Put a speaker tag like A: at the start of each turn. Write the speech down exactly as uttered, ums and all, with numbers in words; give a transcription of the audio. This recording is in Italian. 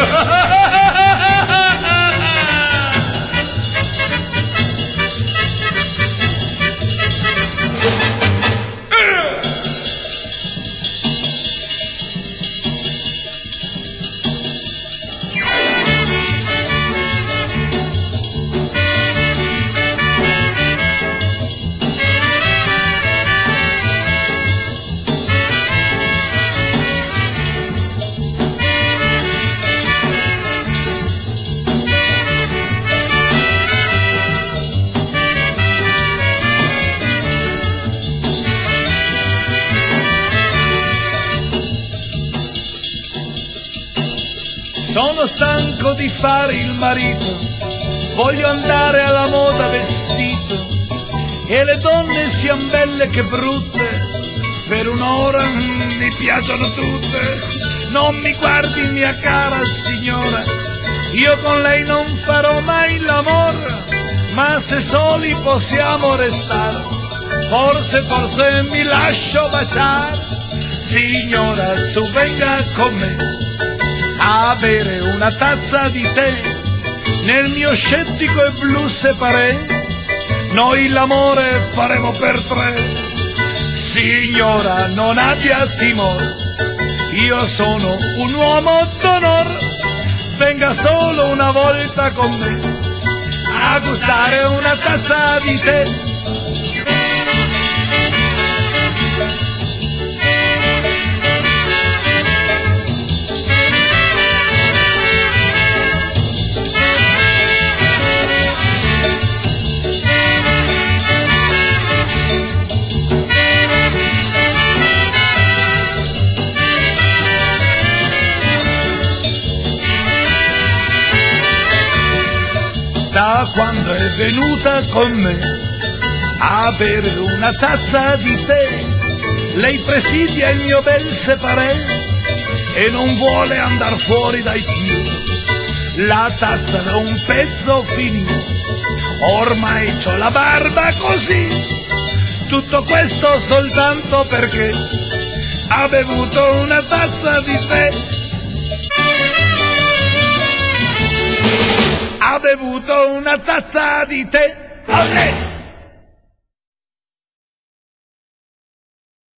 A: Sono stanco di fare il marito, voglio andare alla moda vestito, e le donne sian belle che brutte, per un'ora mm, mi piacciono tutte. Non mi guardi mia cara signora, io con lei non farò mai l'amore, ma se soli possiamo restare, forse, forse mi lascio baciare. Signora, su venga con me a bere una tazza di tè nel mio scettico e blu separé, noi l'amore faremo per tre. Signora, non abbia timore, io sono un uomo d'onor, venga solo una volta con me a gustare una tazza di tè. Da quando è venuta con me a bere una tazza di tè, lei presidia il mio bel separé e non vuole andar fuori dai più. La tazza da un pezzo finì, ormai c'ho la barba così, tutto questo soltanto perché ha bevuto una tazza di tè. Ha bevuto una tazza di tè. Olè!